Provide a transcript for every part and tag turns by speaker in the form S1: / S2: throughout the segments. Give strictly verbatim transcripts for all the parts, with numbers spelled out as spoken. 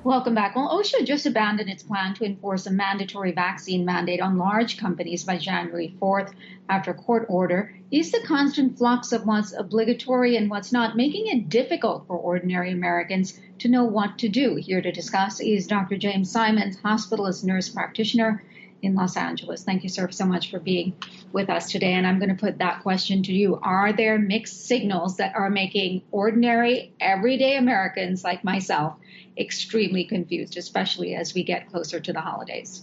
S1: Welcome back. Well, OSHA just abandoned its plan to enforce a mandatory vaccine mandate on large companies by January fourth after a court order. Is the constant flux of what's obligatory and what's not making it difficult for ordinary Americans to know what to do? Here to discuss is Doctor James Simons, hospitalist nurse practitioner in Los Angeles. Thank you, sir, so much for being with us today. And I'm going to put that question to you. Are there mixed signals that are making ordinary, everyday Americans like myself extremely confused, especially as we get closer to the holidays?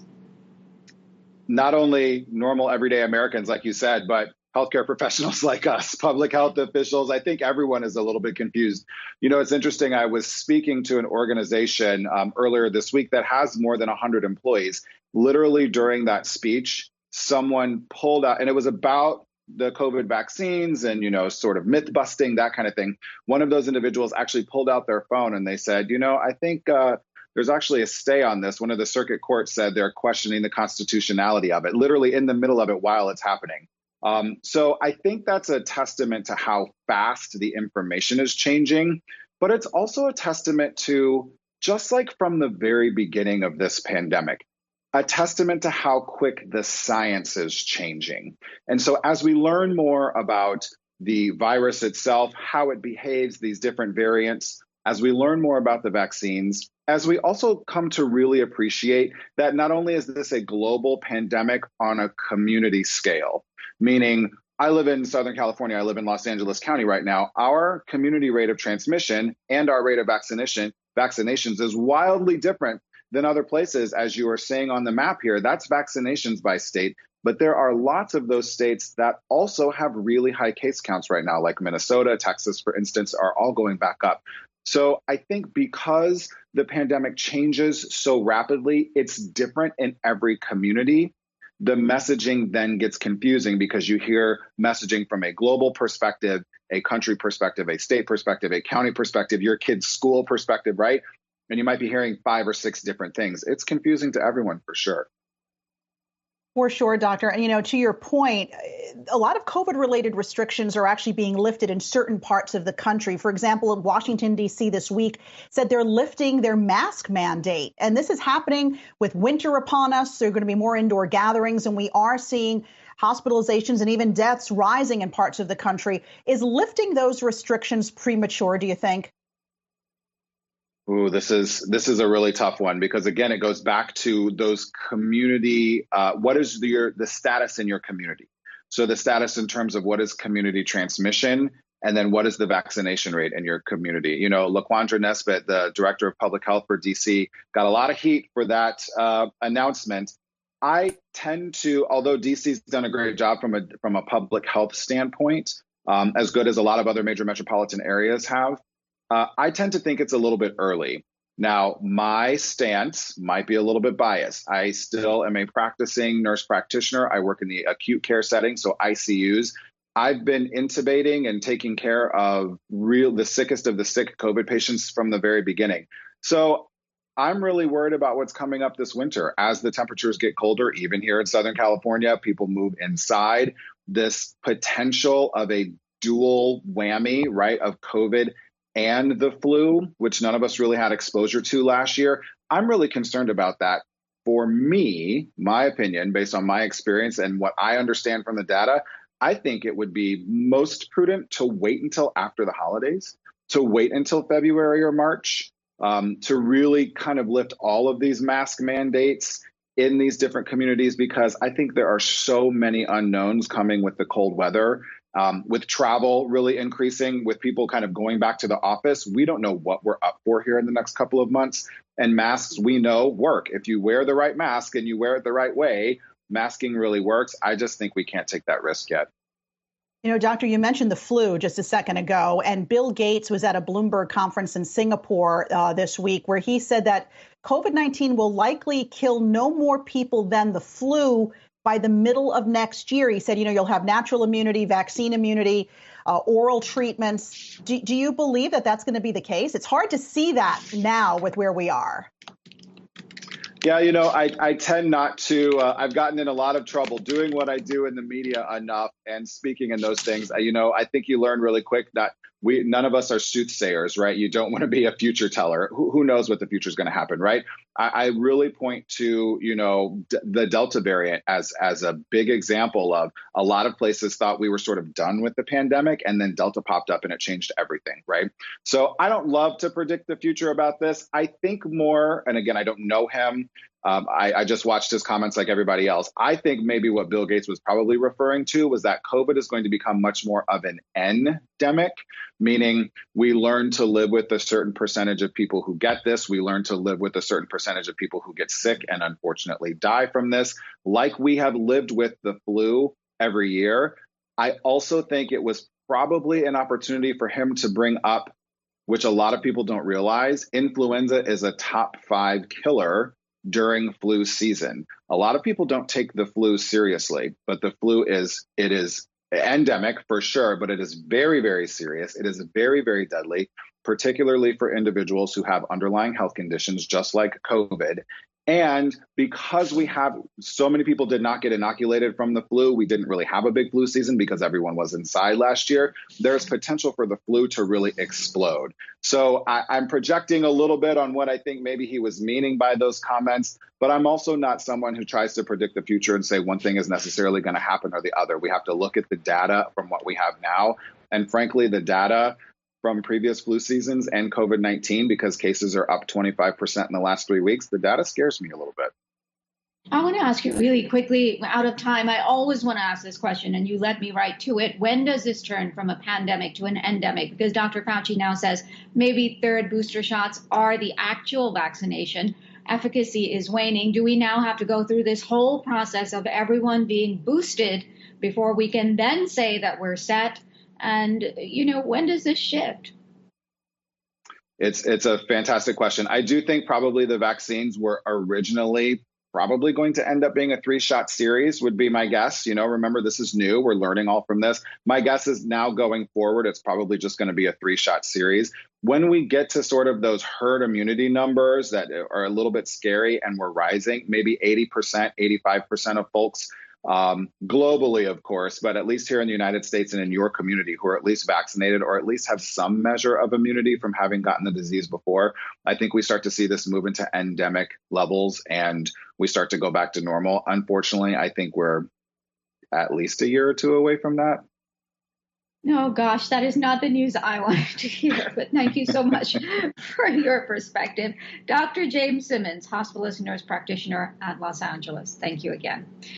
S2: Not only normal, everyday Americans, like you said, but healthcare professionals like us, public health officials. I think everyone is a little bit confused. You know, it's interesting. I was speaking to an organization um, earlier this week that has more than one hundred employees. Literally during that speech, someone pulled out, and it was about the COVID vaccines and, you know, sort of myth busting, that kind of thing. One of those individuals actually pulled out their phone and they said, you know, I think uh, there's actually a stay on this. One of the circuit courts said they're questioning the constitutionality of it, literally in the middle of it while it's happening. Um, so I think that's a testament to how fast the information is changing, but it's also a testament to, just like from the very beginning of this pandemic, a testament to how quick the science is changing. And so as we learn more about the virus itself, how it behaves, these different variants, as we learn more about the vaccines, as we also come to really appreciate that not only is this a global pandemic on a community scale, meaning I live in Southern California, I live in Los Angeles County right now, our community rate of transmission and our rate of vaccination vaccinations is wildly different than other places. As you are saying on the map here, that's vaccinations by state. But there are lots of those states that also have really high case counts right now, like Minnesota, Texas, for instance, are all going back up. So I think because the pandemic changes so rapidly, it's different in every community. The messaging then gets confusing because you hear messaging from a global perspective, a country perspective, a state perspective, a county perspective, your kid's school perspective, right? And you might be hearing five or six different things. It's confusing to everyone for sure.
S3: For sure, doctor. And, you know, to your point, a lot of COVID-related restrictions are actually being lifted in certain parts of the country. For example, in Washington, D C this week said they're lifting their mask mandate. And this is happening with winter upon us. There are going to be more indoor gatherings, and we are seeing hospitalizations and even deaths rising in parts of the country. Is lifting those restrictions premature, do you think?
S2: Ooh, this is this is a really tough one because, again, it goes back to those community. Uh, what is the, your, the status in your community? So the status in terms of what is community transmission, and then what is the vaccination rate in your community? You know, LaQuandra Nesbitt, the director of public health for D C, got a lot of heat for that uh, announcement. I tend to, although D C's done a great job from a from a public health standpoint, um, as good as a lot of other major metropolitan areas have. Uh, I tend to think it's a little bit early. Now, my stance might be a little bit biased. I still am a practicing nurse practitioner. I work in the acute care setting, so I C Us. I've been intubating and taking care of real the sickest of the sick COVID patients from the very beginning. So I'm really worried about what's coming up this winter. As the temperatures get colder, even here in Southern California, people move inside. This potential of a dual whammy, right, of COVID and the flu, which none of us really had exposure to last year. I'm really concerned about that. For me, my opinion, based on my experience and what I understand from the data, I think it would be most prudent to wait until after the holidays, to wait until February or March, um, to really kind of lift all of these mask mandates in these different communities, because I think there are so many unknowns coming with the cold weather. Um, with travel really increasing, with people kind of going back to the office, we don't know what we're up for here in the next couple of months. And masks, we know, work. If you wear the right mask and you wear it the right way, masking really works. I just think we can't take that risk yet.
S3: You know, doctor, you mentioned the flu just a second ago, and Bill Gates was at a Bloomberg conference in Singapore uh, this week where he said that COVID nineteen will likely kill no more people than the flu by the middle of next year. He said, you know, you'll have natural immunity, vaccine immunity, uh, oral treatments. Do, do you believe that that's going to be the case? It's hard to see that now with where we are.
S2: Yeah, you know, I, I tend not to. Uh, I've gotten in a lot of trouble doing what I do in the media enough and speaking in those things. Uh, you know, I think you learn really quick that we none of us are soothsayers, right? You don't want to be a future teller. Who, who knows what the future is going to happen, right? I, I really point to, you know, d- the Delta variant as as a big example of a lot of places thought we were sort of done with the pandemic, and then Delta popped up and it changed everything, right? So I don't love to predict the future about this. I think more, and again, I don't know him. Um, I, I just watched his comments like everybody else. I think maybe what Bill Gates was probably referring to was that COVID is going to become much more of an endemic, meaning we learn to live with a certain percentage of people who get this. We learn to live with a certain percentage of people who get sick and unfortunately die from this, like we have lived with the flu every year. I also think it was probably an opportunity for him to bring up, which a lot of people don't realize, influenza is a top five killer during flu season. A lot of people don't take the flu seriously, but the flu is, it is endemic for sure, but it is very, very serious. It is very, very deadly, particularly for individuals who have underlying health conditions, just like COVID. And because we have so many people did not get inoculated from the flu, we didn't really have a big flu season because everyone was inside last year. There's potential for the flu to really explode. So I, I'm projecting a little bit on what I think maybe he was meaning by those comments, but I'm also not someone who tries to predict the future and say one thing is necessarily going to happen or the other. We have to look at the data from what we have now. And frankly, the data from previous flu seasons and COVID nineteen, because cases are up twenty-five percent in the last three weeks, the data scares me a little bit.
S1: I want to ask you really quickly, out of time, I always want to ask this question, and you led me right to it. When does this turn from a pandemic to an endemic? Because Doctor Fauci now says maybe third booster shots are the actual vaccination. Efficacy is waning. Do we now have to go through this whole process of everyone being boosted before we can then say that we're set? And, you know, when does this shift?
S2: It's it's a fantastic question. I do think probably the vaccines were originally probably going to end up being a three-shot series would be my guess. You know, remember, this is new. We're learning all from this. My guess is now going forward, it's probably just going to be a three-shot series. When we get to sort of those herd immunity numbers that are a little bit scary and we're rising, maybe eighty percent, eighty-five percent of folks Um, globally, of course, but at least here in the United States and in your community who are at least vaccinated or at least have some measure of immunity from having gotten the disease before, I think we start to see this move into endemic levels and we start to go back to normal. Unfortunately, I think we're at least a year or two away from that.
S1: Oh, gosh, that is not the news I wanted to hear, but thank you so much for your perspective. Doctor James Simmons, hospitalist and nurse practitioner at Los Angeles. Thank you again.